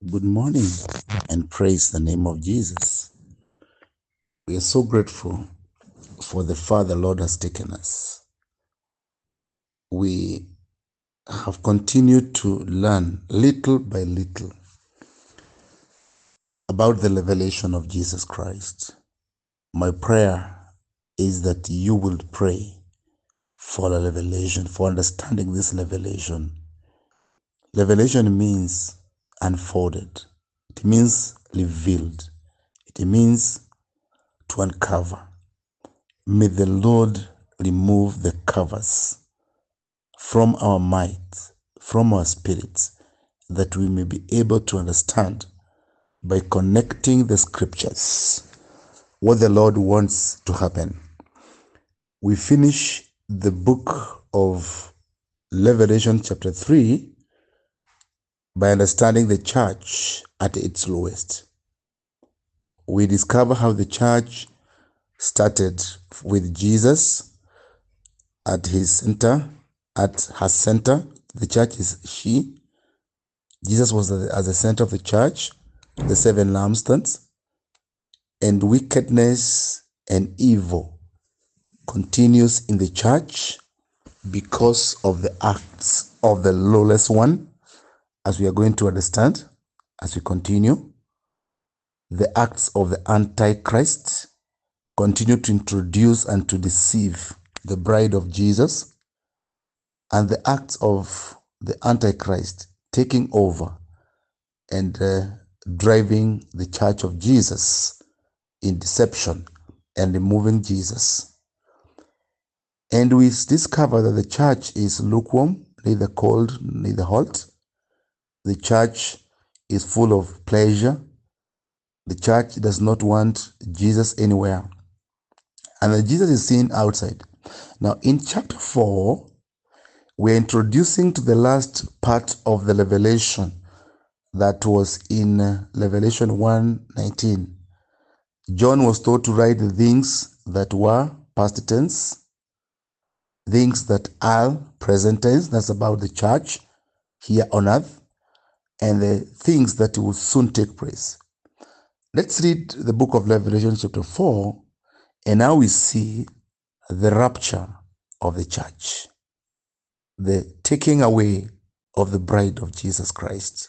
Good morning and praise the name of Jesus. We are so grateful for the far the Lord has taken us. We have continued to learn little by little about the revelation of Jesus Christ. My prayer is that you will pray for a revelation, for understanding this revelation. Revelation means unfolded. It means revealed. It means to uncover. May the Lord remove the covers from our minds, from our spirits, that we may be able to understand by connecting the scriptures what the Lord wants to happen. We finish the book of Revelation chapter 3 by understanding the church at its lowest. We discover how the church started with Jesus at his center, at her center. The church is she. Jesus was at the center of the church, the seven lampstands, and wickedness and evil continues in the church because of the acts of the lawless one, as we are going to understand as we continue. The acts of the Antichrist continue to introduce and to deceive the bride of Jesus, and the acts of the Antichrist taking over and driving the church of Jesus in deception and removing Jesus. And we discover that the church is lukewarm, neither cold, neither hot. The church is full of pleasure. The church does not want Jesus anywhere. And that Jesus is seen outside. Now, in chapter 4, we're introducing to the last part of the revelation that was in Revelation 1:19. John was told to write the things that were past tense, things that are present tense, that's about the church here on earth, and the things that will soon take place. Let's read the book of Revelation chapter 4, and now we see the rapture of the church, the taking away of the bride of Jesus Christ.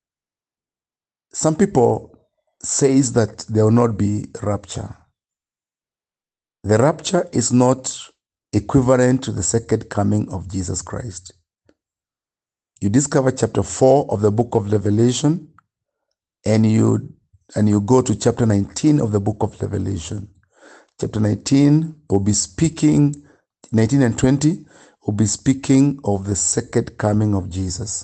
Some people says that there will not be rapture. The rapture is not equivalent to the second coming of Jesus Christ. You discover chapter 4 of the book of Revelation, and you go to chapter 19 of the book of Revelation. Chapter 19 will be speaking, 19 and 20 will be speaking of the second coming of Jesus.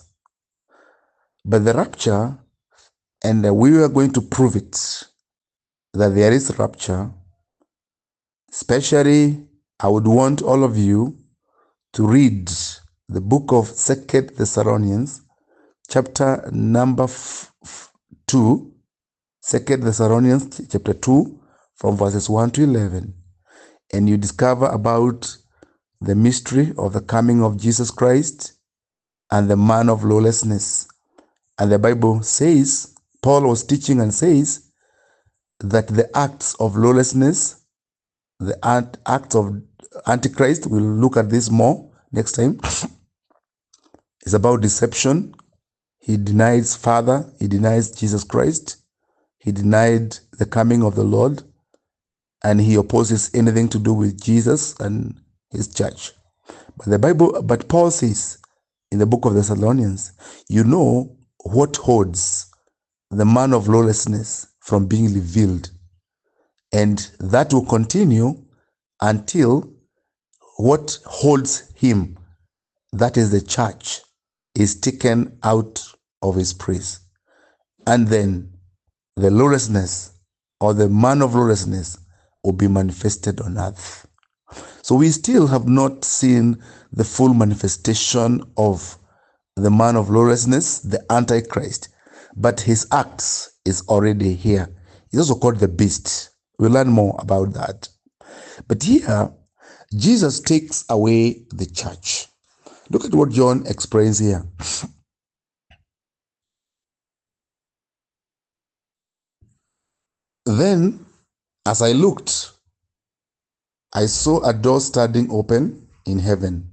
But the rapture, and we are going to prove it, that there is rapture. Especially, I would want all of you to read the book of 2 Thessalonians, chapter number 2, 2 Thessalonians chapter 2, from verses 1 to 11. And you discover about the mystery of the coming of Jesus Christ and the man of lawlessness. And the Bible says, Paul was teaching and says, that the acts of lawlessness, the acts of Antichrist, we'll look at this more next time, is about deception. He denies Father, he denies Jesus Christ, he denied the coming of the Lord, and he opposes anything to do with Jesus and his church. But Paul says in the book of Thessalonians, you know what holds the man of lawlessness from being revealed. And that will continue until what holds him, that is the church, is taken out of his praise. And then the lawlessness, or the man of lawlessness, will be manifested on earth. So we still have not seen the full manifestation of the man of lawlessness, the Antichrist, but his acts is already here. He's also called the beast. We'll learn more about that. But here, Jesus takes away the church. Look at what John explains here. Then, as I looked, I saw a door standing open in heaven.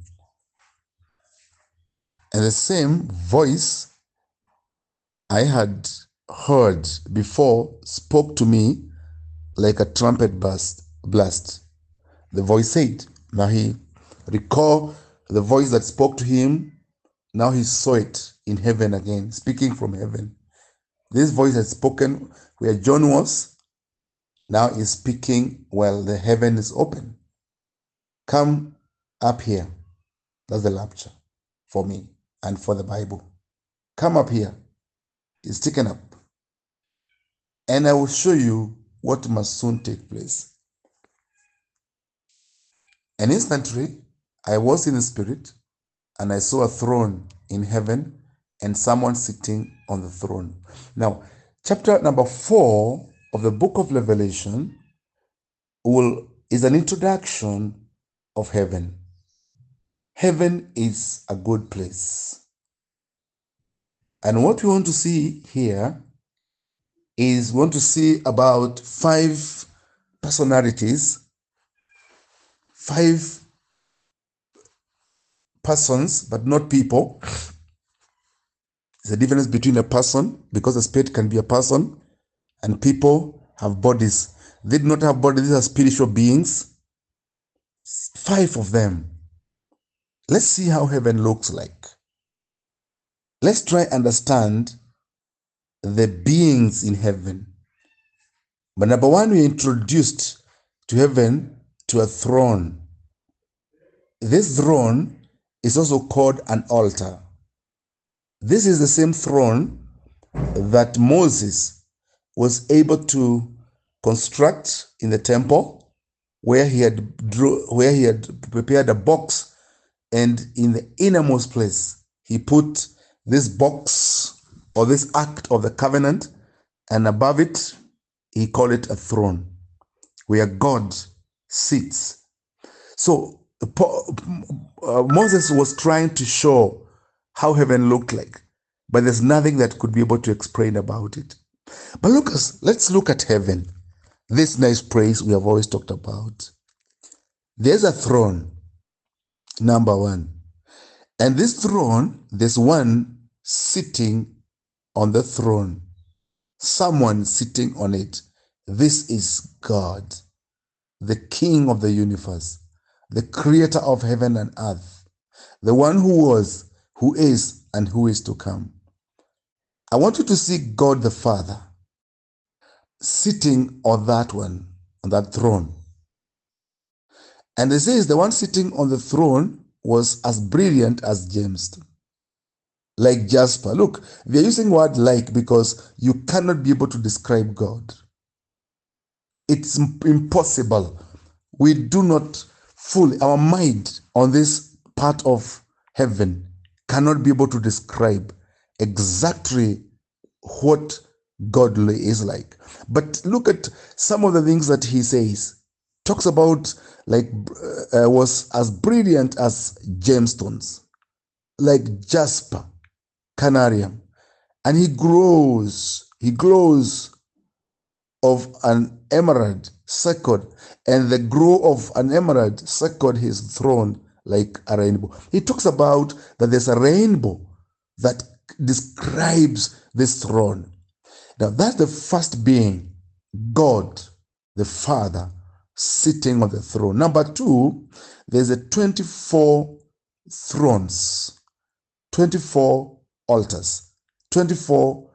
And the same voice I had heard before spoke to me like a trumpet blast. The voice said, now he recalled the voice that spoke to him. Now he saw it in heaven again, speaking from heaven. This voice had spoken where John was, now is speaking while the heaven is open. Come up here. That's the rapture for me and for the Bible. Come up here. It's taken up. And I will show you what must soon take place. And instantly, I was in the spirit, and I saw a throne in heaven and someone sitting on the throne. Now, chapter number 4 of the book of Revelation is an introduction of heaven. Heaven is a good place. And what we want to see here is we want to see about 5 personalities, 5 persons, but not people. There's a difference between a person, because a spirit can be a person, and people have bodies. They do not have bodies, these are spiritual beings. 5 of them. Let's see how heaven looks like. Let's try and understand the beings in heaven. But number 1, we're introduced to heaven to a throne. This throne is also called an altar. This is the same throne that Moses was able to construct in the temple, where he had prepared a box, and in the innermost place he put this box or this act of the covenant, and above it he called it a throne where God sits. So Moses was trying to show how heaven looked like, but there's nothing that could be able to explain about it. But let's look at heaven, this nice place we have always talked about. There's a throne, number 1. And this throne, there's one sitting on the throne. Someone sitting on it. This is God, the King of the universe, the creator of heaven and earth, the one who was, who is, and who is to come. I want you to see God the Father sitting on that one, on that throne. And it says the one sitting on the throne was as brilliant as gemstone, like jasper. Look, we are using word like because you cannot be able to describe God. It's impossible. We do not fully, our mind on this part of heaven cannot be able to describe exactly what godly is like. But look at some of the things that he says. Talks about like was as brilliant as gemstones, like jasper, canarium, and he glows of an emerald circled, and the glow of an emerald circled his throne like a rainbow. He talks about that there's a rainbow that describes this throne. Now that's the first being, God the Father sitting on the throne. Number 2, there's a 24 thrones, 24 altars, 24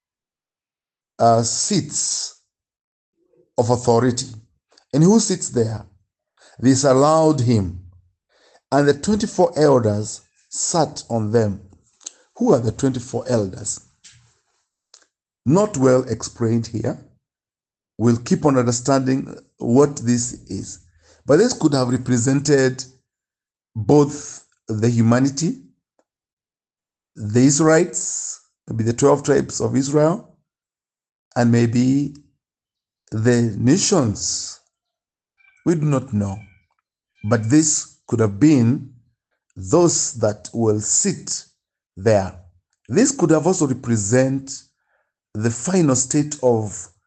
seats of authority. And who sits there? This allowed him. And the 24 elders sat on them. Who are the 24 elders? Not well explained here. We'll keep on understanding what this is. But this could have represented both the humanity, the Israelites, maybe the 12 tribes of Israel, and maybe the nations. We do not know. But this could have been those that will sit there. This could have also represent the final state of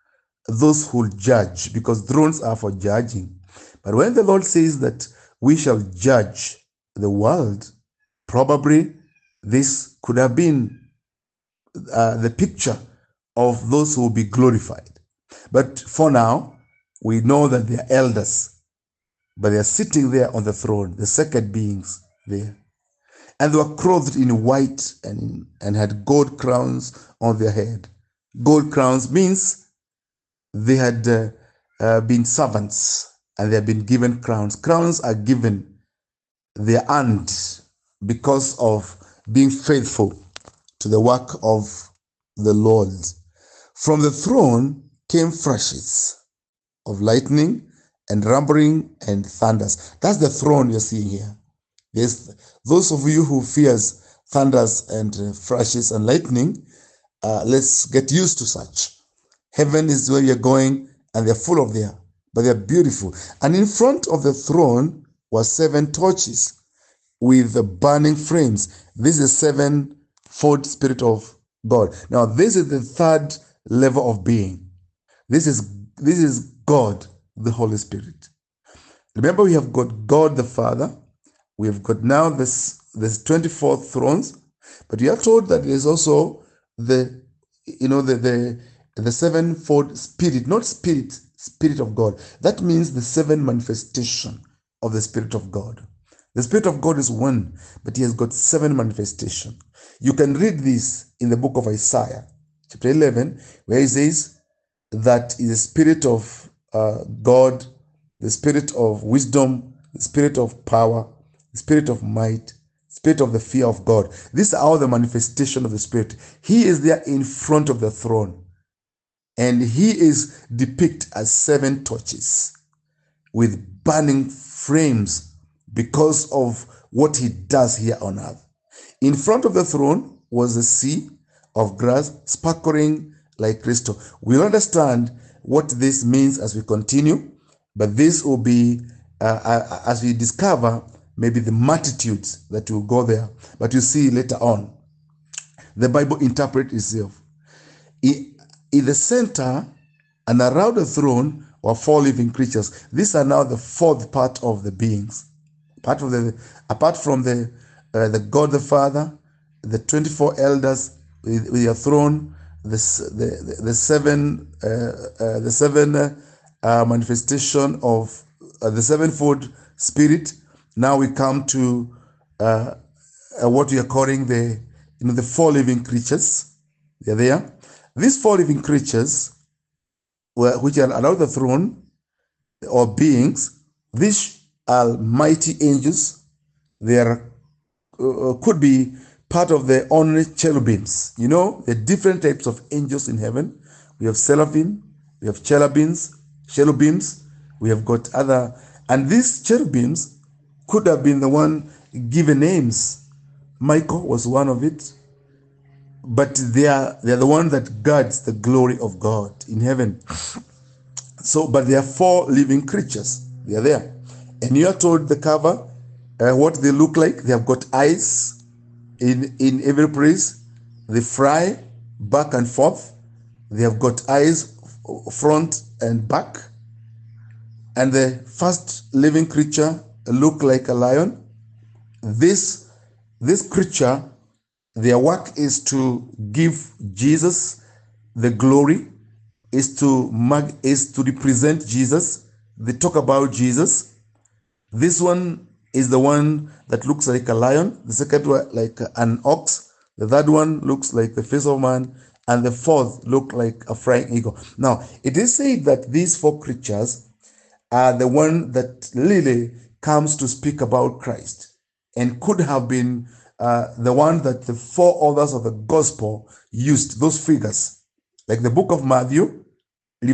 those who judge, because thrones are for judging. But when the Lord says that we shall judge the world, probably this could have been the picture of those who will be glorified. But for now, we know that they are elders, but they are sitting there on the throne, the second beings there. And they were clothed in white and had gold crowns on their head. Gold crowns means they had been servants and they have been given crowns. Crowns are given, they are earned because of being faithful to the work of the Lord. From the throne came flashes of lightning and rumbling and thunders. That's the throne you're seeing here. Yes, those of you who fears thunders and flashes and lightning, let's get used to such. Heaven is where you're going, and they're full of there, but they're beautiful. And in front of the throne were 7 torches with burning flames. This is sevenfold Spirit of God. Now, this is the third level of being. This is God, the Holy Spirit. Remember, we have got God the Father. We have got now this 24 thrones, but we are told that there's also the sevenfold Spirit, not Spirit of God. That means the 7 manifestation of the Spirit of God. The Spirit of God is one, but he has got 7 manifestations. You can read this in the book of Isaiah, chapter 11, where he says that is the Spirit of God, the Spirit of wisdom, the Spirit of power, the Spirit of might, Spirit of the fear of God. These are all the manifestation of the Spirit. He is there in front of the throne, and he is depicted as 7 torches with burning flames because of what he does here on earth. In front of the throne was a sea of glass sparkling like crystal. We'll understand what this means as we continue, but this will be, as we discover, maybe the multitudes that will go there. But you see later on, the Bible interprets itself. In the center and around the throne were 4 living creatures. These are now the fourth part of the beings. Apart from the God the Father, the 24 elders with their throne, the seven manifestation of the sevenfold Spirit. Now we come to what we are calling the 4 living creatures. They're there. These 4 living creatures, which are around the throne, or beings, these are mighty angels. They are could be part of the only cherubims. You know, the different types of angels in heaven. We have seraphim, we have cherubims, we have got other, and these cherubims could have been the one given names. Michael was one of it, but they are the one that guards the glory of God in heaven. So, but there are 4 living creatures. They are there, and you are told the cover what they look like. They have got eyes in every place. They fly back and forth. They have got eyes front and back. And the first living creature look like a lion. This creature, their work is to give Jesus the glory, is to represent Jesus. They talk about Jesus. This one is the one that looks like a lion. The second one like an ox. The third one looks like the face of man. And the fourth look like a flying eagle. Now, it is said that these 4 creatures are the one that really comes to speak about Christ, and could have been the one that the 4 authors of the gospel used, those figures. Like the book of Matthew, the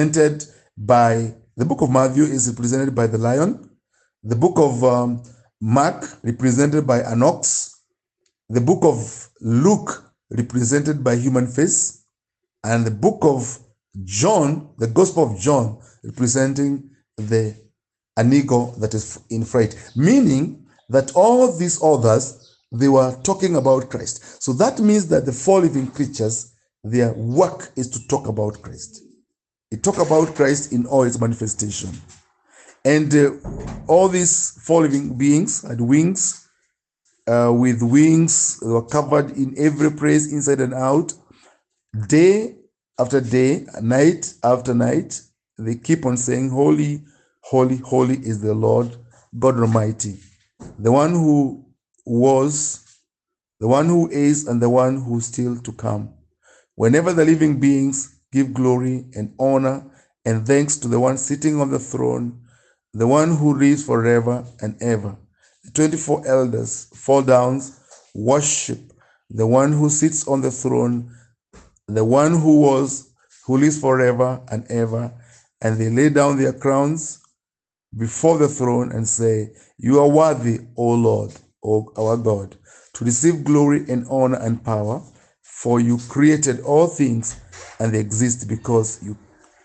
book of Matthew is represented by the lion. The book of Mark, represented by an ox. The book of Luke, represented by human face. And the book of John, the Gospel of John, representing an eagle that is in fright. Meaning that all these authors, they were talking about Christ. So that means that the 4 living creatures, their work is to talk about Christ. It talks about Christ in all its manifestation. And all these four living beings had wings. With wings, they were covered in every place, inside and out. Day after day, night after night, they keep on saying, Holy, holy, holy is the Lord God Almighty, the one who was, the one who is, and the one who is still to come. Whenever the living beings give glory and honor and thanks to the one sitting on the throne, the one who lives forever and ever. The 24 elders fall down, worship the one who sits on the throne, the one who was, who lives forever and ever, and they lay down their crowns before the throne and say, You are worthy, O Lord, O our God, to receive glory and honor and power, for you created all things, and they exist because you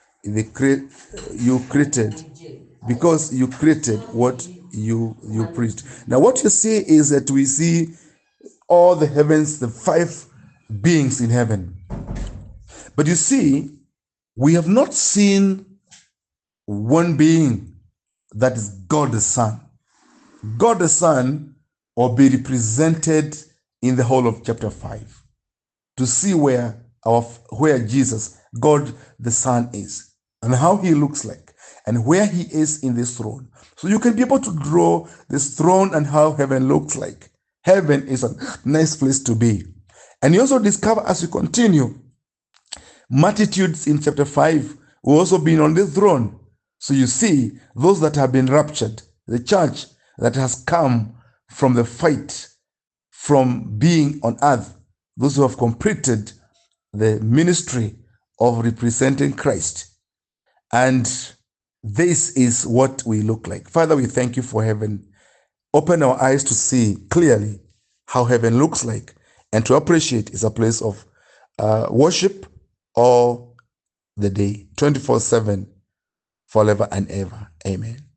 created what you preached. Now what you see is that we see all the heavens, the five beings in heaven. But you see, we have not seen one being, that is God the Son. God the Son will be represented in the whole of chapter 5 to see where Jesus, God the Son, is and how he looks like and where he is in this throne. So you can be able to draw this throne and how heaven looks like. Heaven is a nice place to be. And you also discover as you continue, multitudes in chapter 5 will also be on the throne. So you see those that have been raptured, the church that has come from the fight, from being on earth, those who have completed the ministry of representing Christ. And this is what we look like. Father, we thank you for heaven. Open our eyes to see clearly how heaven looks like and to appreciate it's a place of worship all the day, 24/7, forever and ever. Amen.